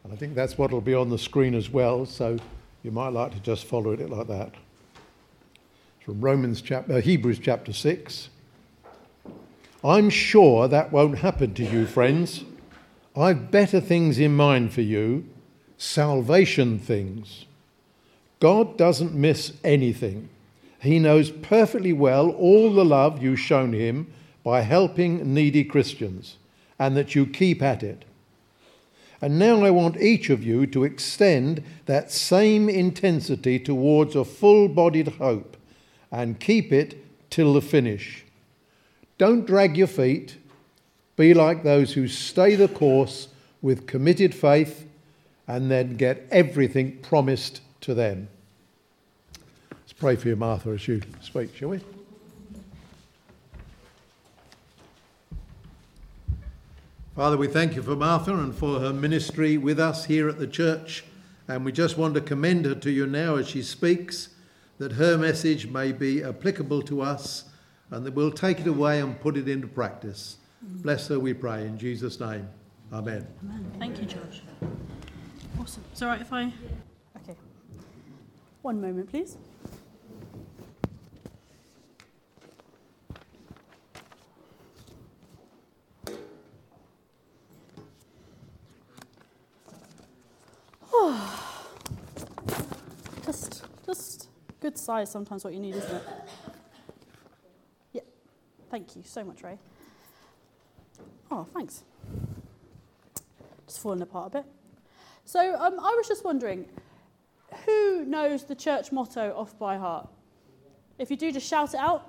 And I think that's what will be on the screen as well, so you might like to just follow it like that. It's from Hebrews chapter 6. I'm sure that won't happen to you, friends. I've better things in mind for you, salvation things. God doesn't miss anything. He knows perfectly well all the love you've shown him by helping needy Christians, and that you keep at it. And now I want each of you to extend that same intensity towards a full-bodied hope and keep it till the finish. Don't drag your feet. Be like those who stay the course with committed faith and then get everything promised to them. Let's pray for you, Martha, as you speak, shall we? Father, we thank you for Martha and for her ministry with us here at the church, and we just want to commend her to you now as she speaks, that her message may be applicable to us and that we'll take it away and put it into practice. Bless her, we pray, in Jesus' name. Amen. Amen. Thank you, Josh. Awesome. It's all right if I... Okay. One moment, please. Just good size sometimes what you need, isn't it? Yeah. Thank you so much, Ray. Oh, thanks. Just falling apart a bit. So I was just wondering, who knows the church motto off by heart? If you do, just shout it out.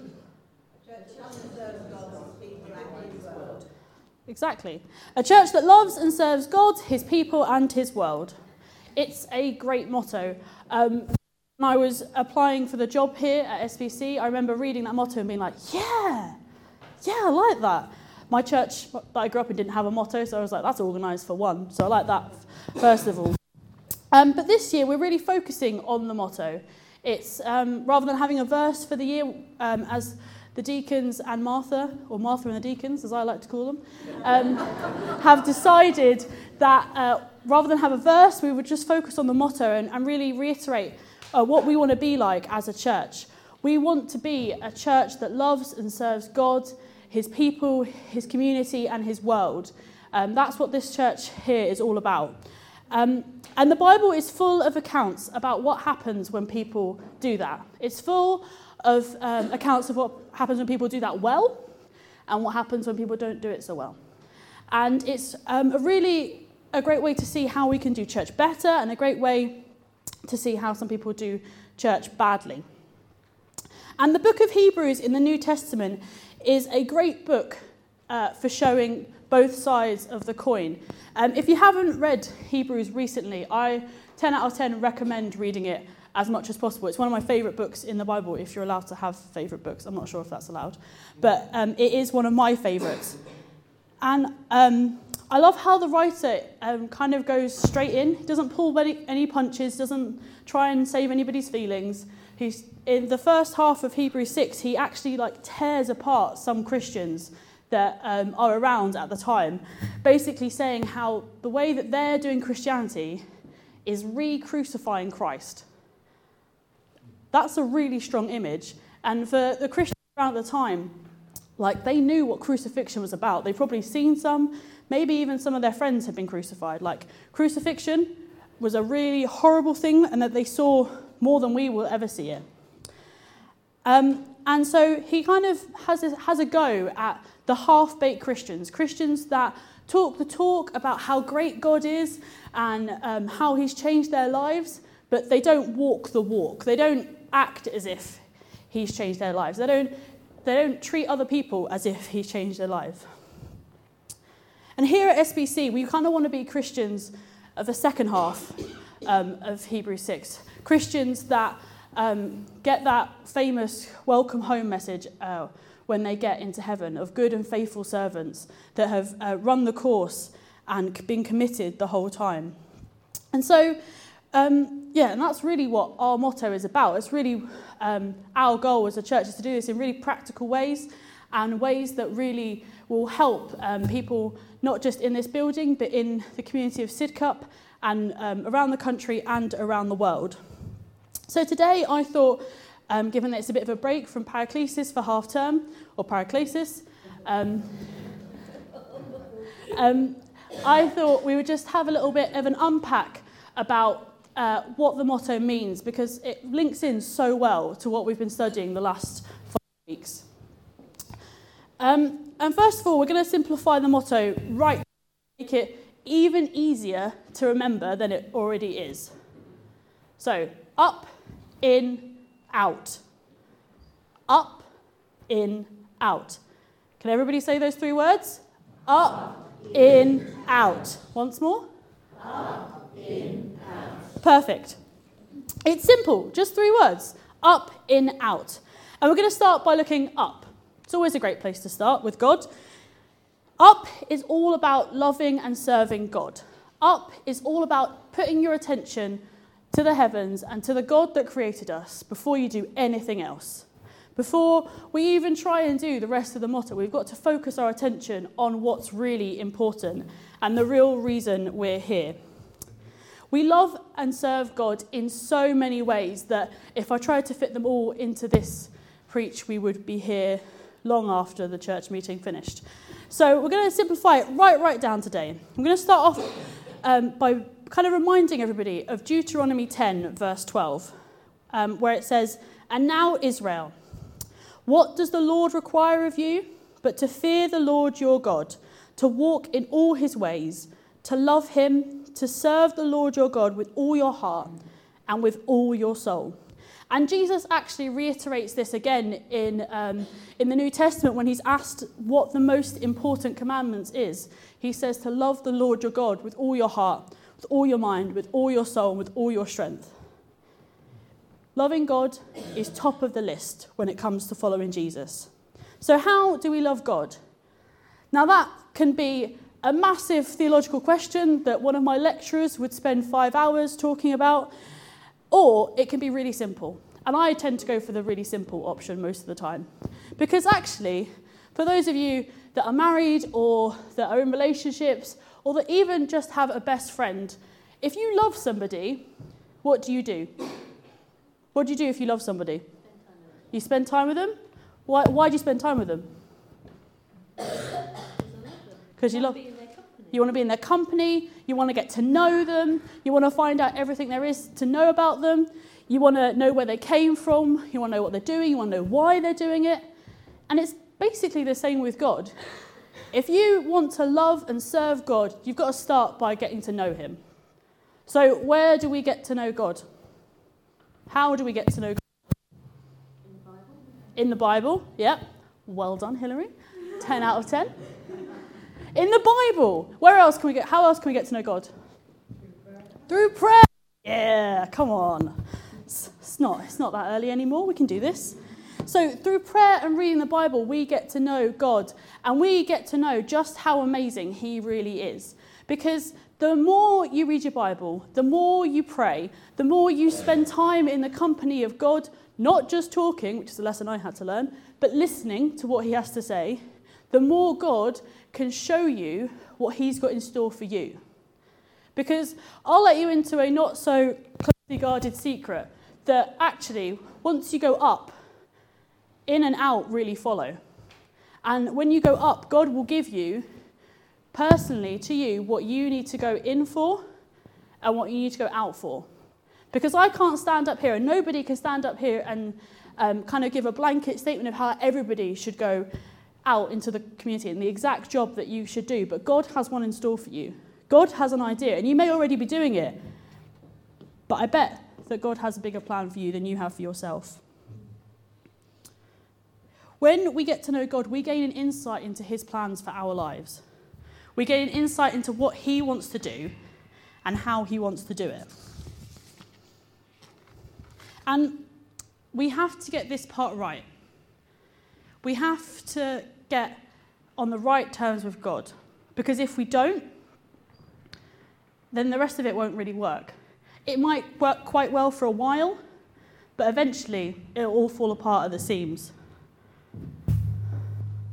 Exactly. A church that loves and serves God, his people and his world. It's a great motto. When I was applying for the job here at SBC, I remember reading that motto and being like, yeah, I like that. My church that I grew up in didn't have a motto, so I was like, that's organised for one. So I like that, first of all. But this year, we're really focusing on the motto. It's rather than having a verse for the year, as the deacons and Martha, or Martha and the deacons, as I like to call them, have decided that rather than have a verse, we would just focus on the motto and really reiterate what we want to be like as a church. We want to be a church that loves and serves God, his people, his community, and his world. That's what this church here is all about. And the Bible is full of accounts about what happens when people do that. It's full of accounts of what happens when people do that well, and what happens when people don't do it so well. And it's a great way to see how we can do church better, and a great way to see how some people do church badly. And the book of Hebrews in the New Testament is a great book for showing both sides of the coin. If you haven't read Hebrews recently, I 10 out of 10 recommend reading it as much as possible. It's one of my favourite books in the Bible, if you're allowed to have favourite books. I'm not sure if that's allowed. But it is one of my favourites. And I love how the writer kind of goes straight in. He doesn't pull any punches, doesn't try and save anybody's feelings. He's in the first half of Hebrews 6, he actually tears apart some Christians that are around at the time, basically saying how the way that they're doing Christianity is re-crucifying Christ. That's a really strong image. And for the Christians around at the time, they knew what crucifixion was about. They'd probably seen some, maybe even some of their friends had been crucified. Crucifixion was a really horrible thing, and that they saw more than we will ever see it. And so he kind of has a go at the half-baked Christians that talk the talk about how great God is and how he's changed their lives, but they don't walk the walk. They don't act as if he's changed their lives. They don't treat other people as if he's changed their life. And here at SBC, we kind of want to be Christians of the second half of Hebrews 6. Christians that get that famous welcome home message when they get into heaven, of good and faithful servants that have run the course and been committed the whole time. And so, and that's really what our motto is about. It's really our goal as a church is to do this in really practical ways and ways that really will help people not just in this building but in the community of Sidcup and around the country and around the world. So today I thought, given that it's a bit of a break from Paraclesis for half term, or Paraclesis, I thought we would just have a little bit of an unpack about what the motto means, because it links in so well to what we've been studying the last 5 weeks. And first of all, we're going to simplify the motto right, make it even easier to remember than it already is. So, up, in, out. Up, in, out. Can everybody say those 3 words? Up, in, out. Once more. Up, in, out. Perfect. It's simple, just 3 words. Up, in, out. And we're going to start by looking up. It's always a great place to start with God. Up is all about loving and serving God. Up is all about putting your attention to the heavens and to the God that created us before you do anything else. Before we even try and do the rest of the motto, we've got to focus our attention on what's really important and the real reason we're here. We love and serve God in so many ways that if I tried to fit them all into this preach, we would be here long after the church meeting finished. So we're going to simplify it right down today. I'm going to start off by kind of reminding everybody of Deuteronomy 10, verse 12, where it says, "And now, Israel, what does the Lord require of you but to fear the Lord your God, to walk in all his ways, to love him, to serve the Lord your God with all your heart and with all your soul." And Jesus actually reiterates this again in the New Testament when he's asked what the most important commandments is. He says to love the Lord your God with all your heart, with all your mind, with all your soul, and with all your strength. Loving God is top of the list when it comes to following Jesus. So how do we love God? Now that can be a massive theological question that one of my lecturers would spend 5 hours talking about, or it can be really simple. And I tend to go for the really simple option most of the time. Because actually, for those of you that are married or that are in relationships or that even just have a best friend, if you love somebody, what do you do? What do you do if you love somebody? You spend time with them? Why do you spend time with them? Because you love them. You want to be in their company, you want to get to know them, you want to find out everything there is to know about them, you want to know where they came from, you want to know what they're doing, you want to know why they're doing it. And it's basically the same with God. If you want to love and serve God, you've got to start by getting to know him. So where do we get to know God? How do we get to know God? In the Bible. In the Bible, yep. Well done, Hillary. 10 out of 10. In the Bible. How else can we get to know God? Through prayer. Yeah, come on. It's not that early anymore. We can do this. So through prayer and reading the Bible, we get to know God, and we get to know just how amazing he really is. Because the more you read your Bible, the more you pray, the more you spend time in the company of God, not just talking, which is a lesson I had to learn, but listening to what he has to say, the more God can show you what he's got in store for you. Because I'll let you into a not so closely guarded secret that actually, once you go up, in and out really follow. And when you go up, God will give you, personally to you, what you need to go in for and what you need to go out for. Because I can't stand up here, and nobody can stand up here and kind of give a blanket statement of how everybody should go out into the community and the exact job that you should do. But God has one in store for you. God has an idea, and you may already be doing it. But I bet that God has a bigger plan for you than you have for yourself. When we get to know God, we gain an insight into his plans for our lives. We gain an insight into what he wants to do and how he wants to do it. And we have to get this part right. We have to get on the right terms with God. Because if we don't, then the rest of it won't really work. It might work quite well for a while, but eventually it'll all fall apart at the seams.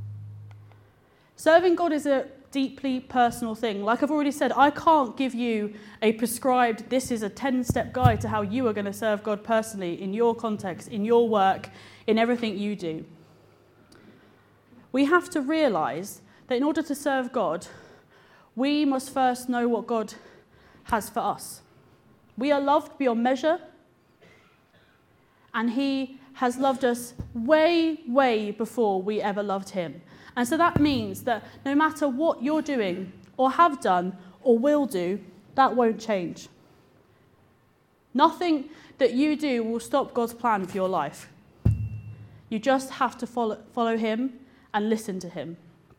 Serving God is a deeply personal thing. Like I've already said, I can't give you a prescribed, this is a 10-step guide to how you are going to serve God personally in your context, in your work, in everything you do. We have to realise that in order to serve God, we must first know what God has for us. We are loved beyond measure, and he has loved us way, way before we ever loved him. And so that means that no matter what you're doing or have done or will do, that won't change. Nothing that you do will stop God's plan for your life. You just have to follow him and listen to him.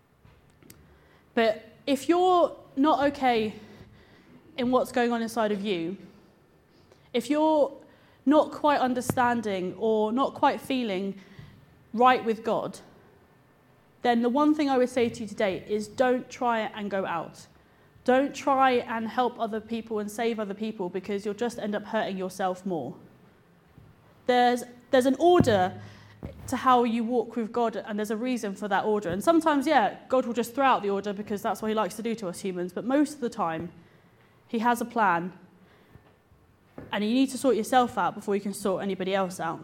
But if you're not okay in what's going on inside of you, if you're not quite understanding or not quite feeling right with God, then the one thing I would say to you today is don't try and go out. Don't try and help other people and save other people, because you'll just end up hurting yourself more. There's an order to how you walk with God, and there's a reason for that order. And sometimes, God will just throw out the order because that's what he likes to do to us humans. But most of the time, he has a plan, and you need to sort yourself out before you can sort anybody else out.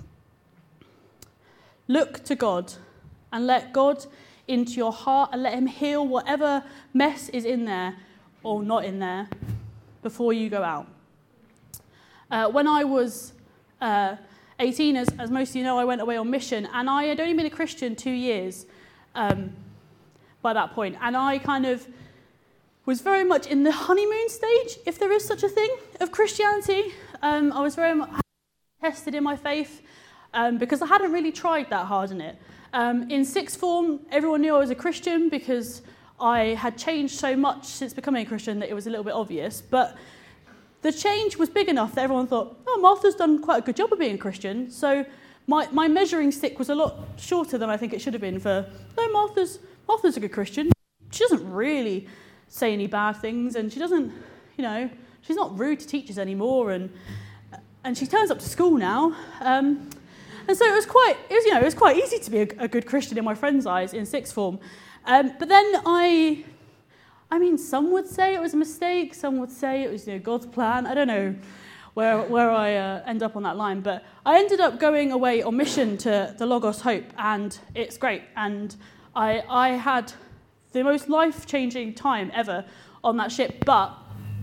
Look to God and let God into your heart and let him heal whatever mess is in there or not in there before you go out. When I was 18, as most of you know, I went away on mission, and I had only been a Christian 2 years by that point, and I kind of was very much in the honeymoon stage, if there is such a thing, of Christianity. I was very much tested in my faith because I hadn't really tried that hard in it. In sixth form, everyone knew I was a Christian because I had changed so much since becoming a Christian that it was a little bit obvious. But the change was big enough that everyone thought, oh, Martha's done quite a good job of being a Christian. So my measuring stick was a lot shorter than I think it should have been for, no, Martha's a good Christian. She doesn't really say any bad things, and she doesn't, she's not rude to teachers anymore, and she turns up to school now. And so it was quite easy to be a good Christian in my friends' eyes in sixth form. But then some would say it was a mistake. Some would say it was God's plan. I don't know where I end up on that line. But I ended up going away on mission to the Logos Hope, and it's great. And I had the most life-changing time ever on that ship. But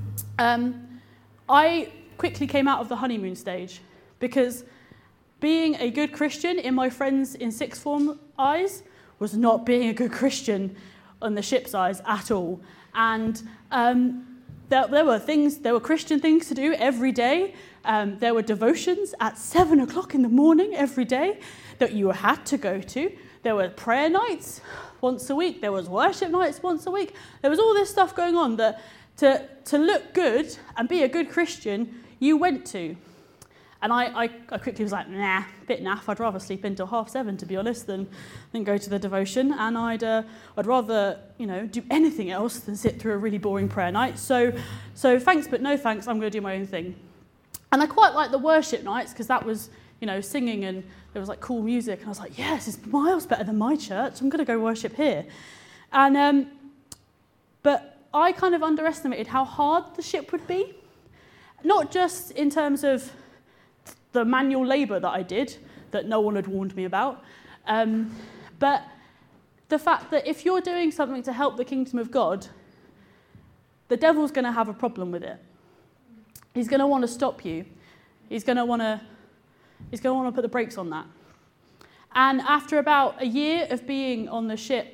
I quickly came out of the honeymoon stage, because being a good Christian in my friends in sixth form eyes was not being a good Christian on the ship's eyes at all. And there were Christian things to do every day. There were devotions at 7 o'clock in the morning every day that you had to go to. There were prayer nights once a week. There was worship nights once a week. There was all this stuff going on that to look good and be a good Christian, you went to. And I quickly was like, nah, a bit naff. I'd rather sleep until 7:30, to be honest, than go to the devotion. And I'd rather, do anything else than sit through a really boring prayer night. So thanks, but no thanks. I'm going to do my own thing. And I quite liked the worship nights, because that was, singing, and there was like cool music. And I was like, yes, it's miles better than my church. I'm going to go worship here. And but I kind of underestimated how hard the ship would be, not just in terms of the manual labour that I did, that no one had warned me about, but the fact that if you're doing something to help the kingdom of God, the devil's going to have a problem with it. He's going to want to stop you. He's going to want to put the brakes on that. And after about a year of being on the ship,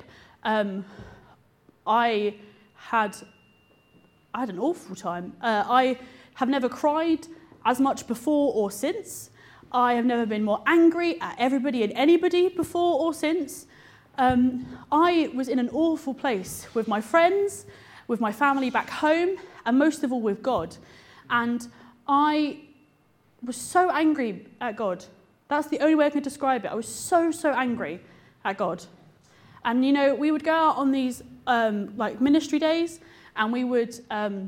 I had an awful time. I have never cried as much before or since. I have never been more angry at everybody and anybody before or since. I was in an awful place with my friends, with my family back home, and most of all with God. And I was so angry at God. That's the only way I can describe it. I was so angry at God. And, we would go out on these ministry days, and we would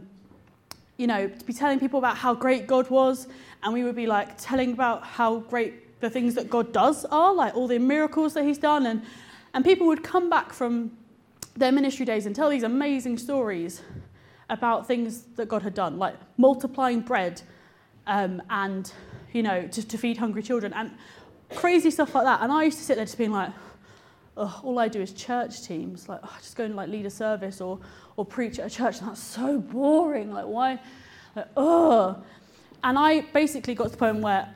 be telling people about how great God was, and we would be telling about how great the things that God does are, like all the miracles that he's done, and people would come back from their ministry days and tell these amazing stories about things that God had done, like multiplying bread and, to feed hungry children and crazy stuff like that. And I used to sit there just being like, oh, all I do is church teams. Like, just go and lead a service or preach at a church. And that's so boring. Like, why? And I basically got to the point where,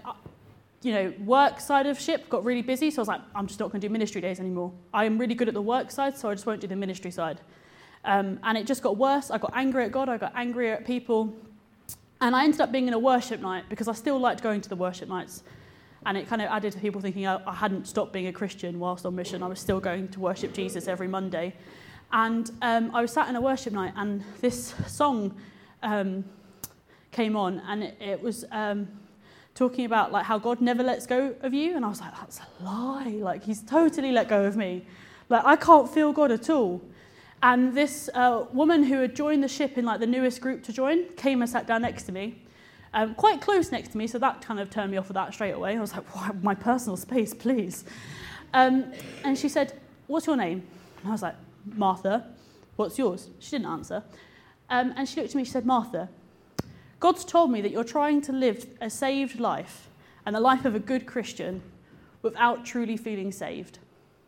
work side of ship got really busy. So I was like, I'm just not going to do ministry days anymore. I am really good at the work side, so I just won't do the ministry side. And it just got worse. I got angry at God. I got angrier at people. And I ended up being in a worship night because I still liked going to the worship nights. And it kind of added to people thinking I hadn't stopped being a Christian whilst on mission. I was still going to worship Jesus every Monday. And I was sat in a worship night and this song came on, and it was talking about like how God never lets go of you. And I was like, that's a lie. Like, he's totally let go of me. Like, I can't feel God at all. And this woman who had joined the ship in like the newest group to join came and sat down next to me, quite close next to me. So that kind of turned me off of that straight away. I was like, why, my personal space, please. And she said, what's your name? And I was like, Martha. What's yours? She didn't answer. And she looked at me, she said, Martha, God's told me that you're trying to live a saved life and the life of a good Christian without truly feeling saved.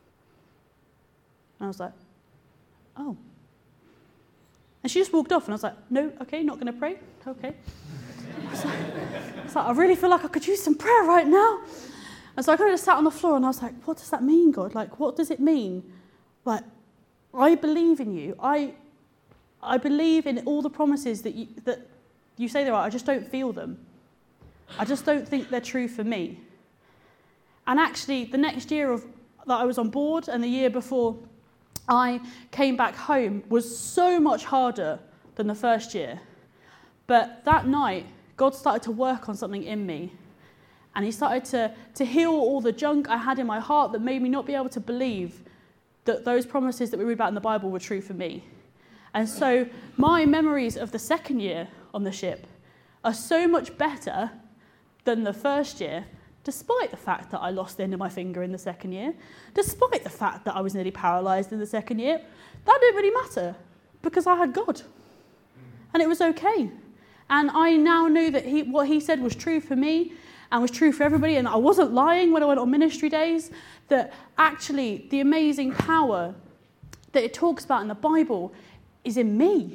And I was like, oh. And she just walked off, and I was like, no, okay, not going to pray, okay. I was like, I really feel like I could use some prayer right now. And so I kind of just sat on the floor, and I was like, what does that mean, God? Like, what does it mean? Like, I believe in you. I believe in all the promises that you say there are. I just don't feel them. I just don't think they're true for me. And actually, the next year that I was on board and the year before I came back home was so much harder than the first year. But that night, God started to work on something in me. And he started to heal all the junk I had in my heart that made me not be able to believe that those promises that we read about in the Bible were true for me. And so my memories of the second year on the ship are so much better than the first year, despite the fact that I lost the end of my finger in the second year, despite the fact that I was nearly paralysed in the second year. That didn't really matter because I had God. And it was okay. And I now knew that what he said was true for me and was true for everybody, and I wasn't lying when I went on ministry days, that actually the amazing power that it talks about in the Bible is in me.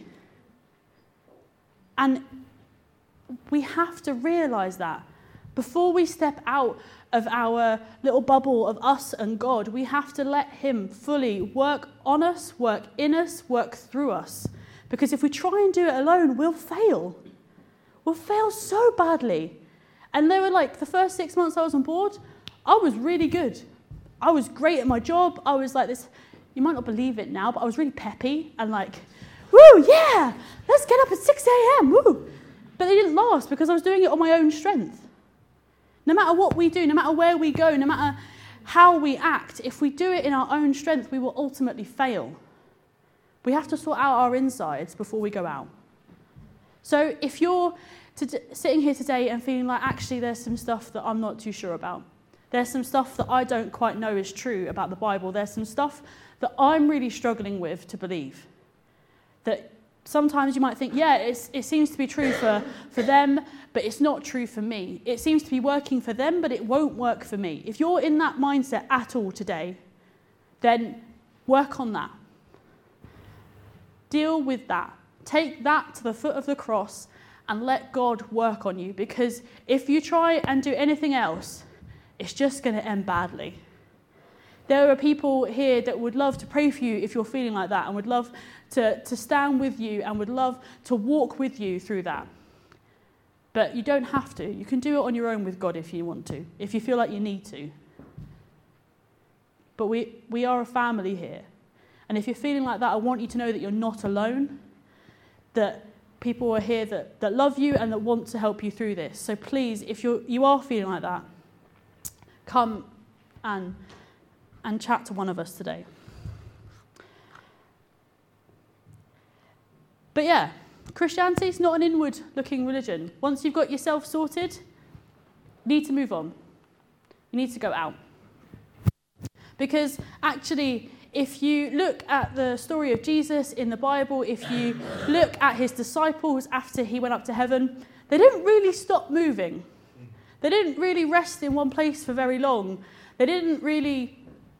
And we have to realise that. Before we step out of our little bubble of us and God, we have to let him fully work on us, work in us, work through us. Because if we try and do it alone, we'll fail. We'll fail so badly. And they were like, the first 6 months I was on board, I was really good. I was great at my job. I was like this, you might not believe it now, but I was really peppy and like, woo, yeah, let's get up at 6 a.m., woo. But they didn't last because I was doing it on my own strength. No matter what we do, no matter where we go, no matter how we act, if we do it in our own strength, we will ultimately fail. We have to sort out our insides before we go out. So if you're sitting here today and feeling like, actually, there's some stuff that I'm not too sure about. There's some stuff that I don't quite know is true about the Bible. There's some stuff that I'm really struggling with to believe. That sometimes you might think, yeah, it seems to be true for them, but it's not true for me. It seems to be working for them, but it won't work for me. If you're in that mindset at all today, then work on that. Deal with that. Take that to the foot of the cross and let God work on you, because if you try and do anything else, it's just going to end badly. There are people here that would love to pray for you if you're feeling like that, and would love to stand with you and would love to walk with you through that. But you don't have to. You can do it on your own with God if you want to, if you feel like you need to. But we are a family here. And if you're feeling like that, I want you to know that you're not alone, that people are here that love you and that want to help you through this. So please, if you are feeling like that, come and chat to one of us today. But yeah, Christianity is not an inward-looking religion. Once you've got yourself sorted, you need to move on. You need to go out. Because actually, if you look at the story of Jesus in the Bible, if you look at his disciples after he went up to heaven, they didn't really stop moving. They didn't really rest in one place for very long. They didn't really,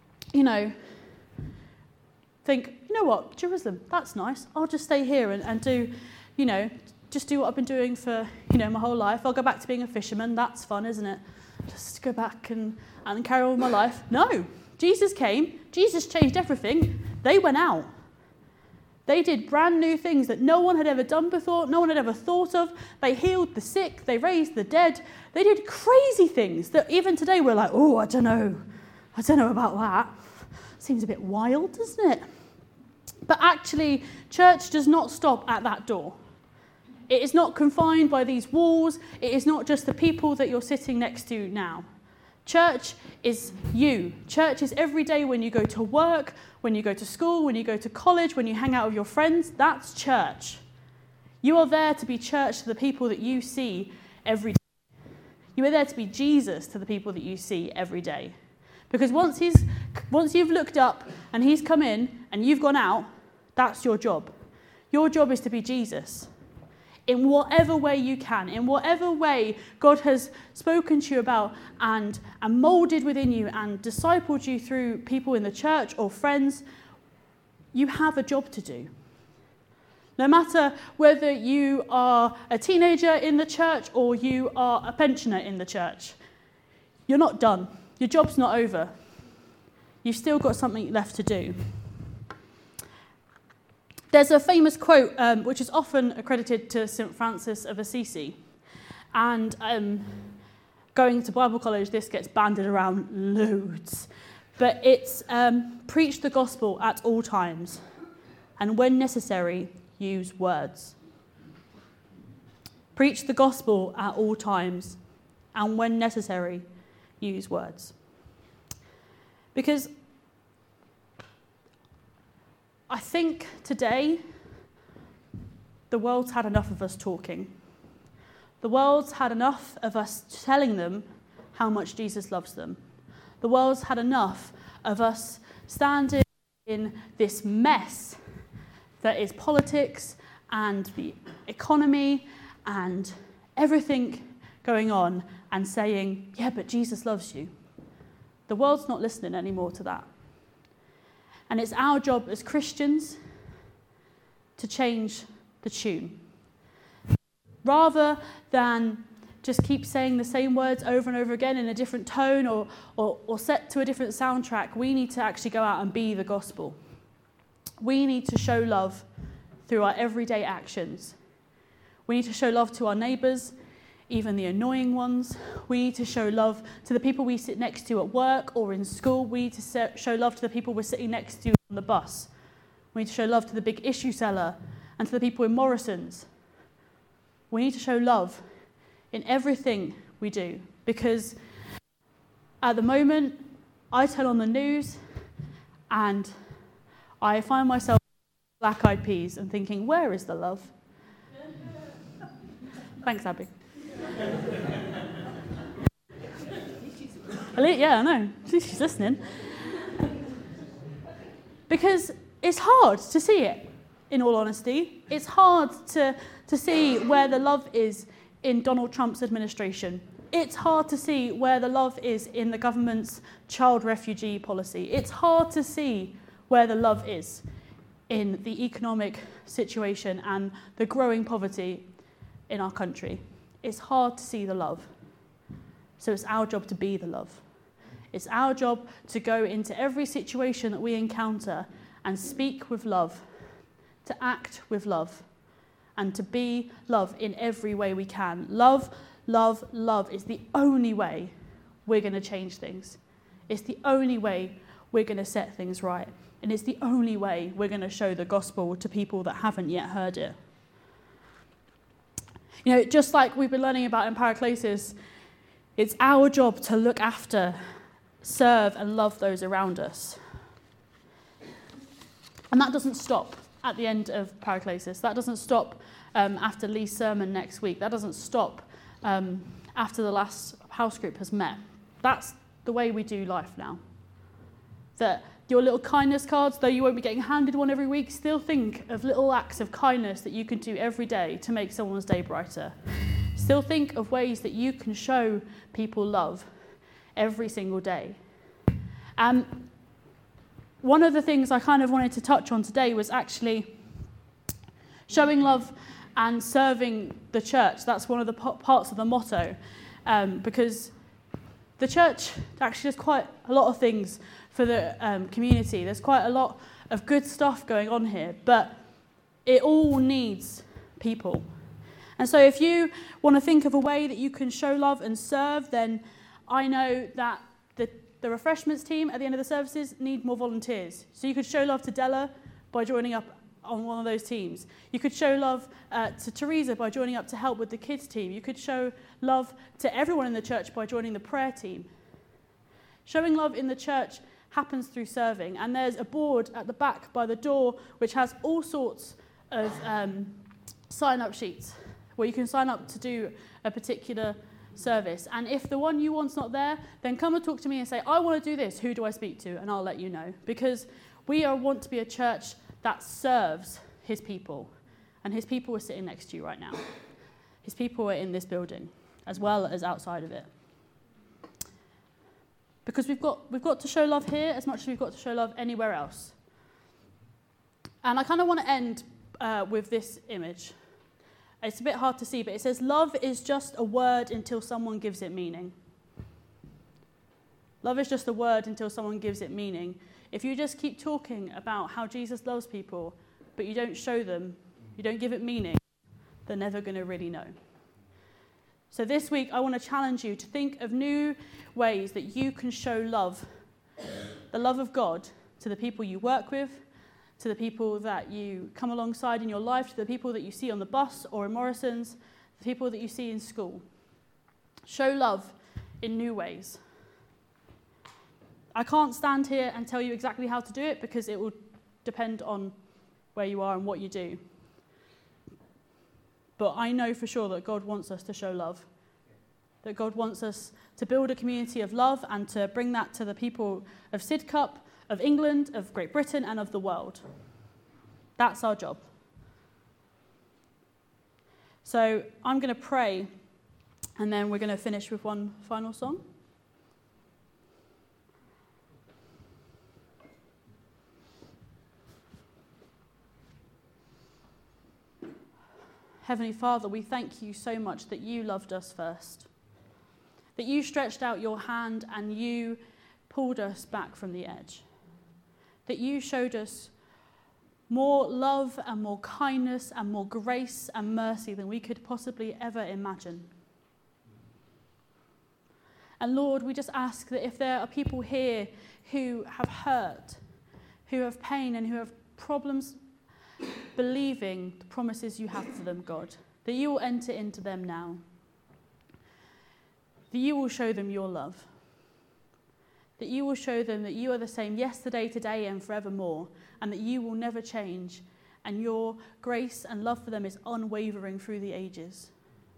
think, what, Jerusalem, that's nice. I'll just stay here and do, just do what I've been doing for, my whole life. I'll go back to being a fisherman. That's fun, isn't it? Just go back and carry on with my life. No, Jesus came. Jesus changed everything. They went out. They did brand new things that no one had ever done before, no one had ever thought of. They healed the sick. They raised the dead. They did crazy things that even today we're like, oh, I don't know about that. Seems a bit wild, doesn't it? But actually, church does not stop at that door. It is not confined by these walls. It is not just the people that you're sitting next to now. Church is you. Church is every day when you go to work, when you go to school, when you go to college, when you hang out with your friends. That's church. You are there to be church to the people that you see every day. You are there to be Jesus to the people that you see every day. Because once you've looked up and he's come in and you've gone out, that's your job. Your job is to be Jesus. In whatever way you can, in whatever way God has spoken to you about and moulded within you and discipled you through people in the church or friends, you have a job to do. No matter whether you are a teenager in the church or you are a pensioner in the church, you're not done. Your job's not over. You've still got something left to do. There's a famous quote which is often accredited to St. Francis of Assisi. And going to Bible college, this gets banded around loads. But it's preach the gospel at all times. And when necessary, use words. Preach the gospel at all times. And when necessary, use words. Because I think today the world's had enough of us talking. The world's had enough of us telling them how much Jesus loves them. The world's had enough of us standing in this mess that is politics and the economy and everything going on and saying, yeah, but Jesus loves you. The world's not listening anymore to that. And it's our job as Christians to change the tune. Rather than just keep saying the same words over and over again in a different tone or set to a different soundtrack, we need to actually go out and be the gospel. We need to show love through our everyday actions. We need to show love to our neighbours, even the annoying ones. We need to show love to the people we sit next to at work or in school. We need to show love to the people we're sitting next to on the bus. We need to show love to the big issue seller and to the people in Morrison's. We need to show love in everything we do, because at the moment I turn on the news and I find myself black-eyed peas and thinking, where is the love? Thanks, Abby. Yeah, I know. She's listening. Because it's hard to see it, in all honesty. It's hard to see where the love is in Donald Trump's administration. It's hard to see where the love is in the government's child refugee policy. It's hard to see where the love is in the economic situation and the growing poverty in our country. It's hard to see the love. So it's our job to be the love. It's our job to go into every situation that we encounter and speak with love, to act with love, and to be love in every way we can. Love, love, love is the only way we're going to change things. It's the only way we're going to set things right. And it's the only way we're going to show the gospel to people that haven't yet heard it. Just like we've been learning about in Paraclesis, it's our job to look after, serve, and love those around us. And that doesn't stop at the end of Paraclesis. That doesn't stop after Lee's sermon next week. That doesn't stop after the last house group has met. That's the way we do life now. That your little kindness cards, though you won't be getting handed one every week, still think of little acts of kindness that you can do every day to make someone's day brighter. Still think of ways that you can show people love every single day. And one of the things I kind of wanted to touch on today was actually showing love and serving the church. That's one of the parts of the motto, because the church actually does quite a lot of things for the community. There's quite a lot of good stuff going on here, but it all needs people. And so if you want to think of a way that you can show love and serve, then I know that the refreshments team at the end of the services need more volunteers. So you could show love to Della by joining up on one of those teams. You could show love to Teresa by joining up to help with the kids team. You could show love to everyone in the church by joining the prayer team. Showing love in the church happens through serving, and there's a board at the back by the door which has all sorts of sign-up sheets where you can sign up to do a particular service. And if the one you want's not there, then come and talk to me and say, I want to do this, who do I speak to? And I'll let you know. Because we want to be a church that serves his people. And his people are sitting next to you right now. His people are in this building, as well as outside of it. Because we've got to show love here as much as we've got to show love anywhere else. And I kind of want to end with this image. It's a bit hard to see, but it says, love is just a word until someone gives it meaning. Love is just a word until someone gives it meaning. If you just keep talking about how Jesus loves people, but you don't show them, you don't give it meaning, they're never going to really know. So this week, I want to challenge you to think of new ways that you can show love, the love of God, to the people you work with, to the people that you come alongside in your life, to the people that you see on the bus or in Morrison's, the people that you see in school. Show love in new ways. I can't stand here and tell you exactly how to do it because it will depend on where you are and what you do. But I know for sure that God wants us to show love. That God wants us to build a community of love and to bring that to the people of Sidcup, of England, of Great Britain, and of the world. That's our job. So I'm going to pray, and then we're going to finish with one final song. Heavenly Father, we thank you so much that you loved us first, that you stretched out your hand and you pulled us back from the edge, that you showed us more love and more kindness and more grace and mercy than we could possibly ever imagine. And Lord, we just ask that if there are people here who have hurt, who have pain and who have problems believing the promises you have for them, God, that you will enter into them now, that you will show them your love, that you will show them that you are the same yesterday, today, and forevermore, and that you will never change, and your grace and love for them is unwavering through the ages.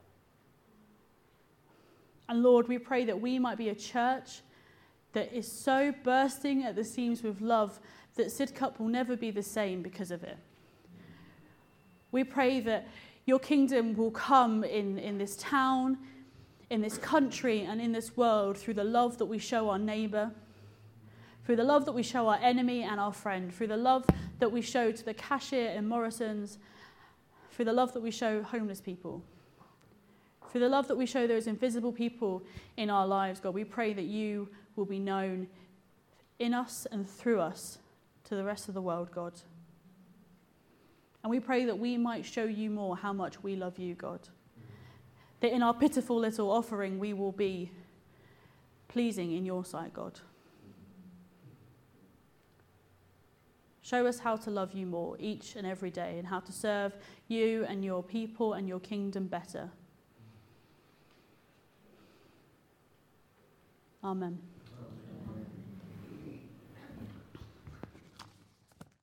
And Lord, we pray that we might be a church that is so bursting at the seams with love that Sidcup will never be the same because of it. We pray that your kingdom will come in this town, in this country, and in this world through the love that we show our neighbour, through the love that we show our enemy and our friend, through the love that we show to the cashier in Morrison's, through the love that we show homeless people, through the love that we show those invisible people in our lives, God. We pray that you will be known in us and through us to the rest of the world, God. And we pray that we might show you more how much we love you, God. That in our pitiful little offering, we will be pleasing in your sight, God. Show us how to love you more each and every day and how to serve you and your people and your kingdom better. Amen.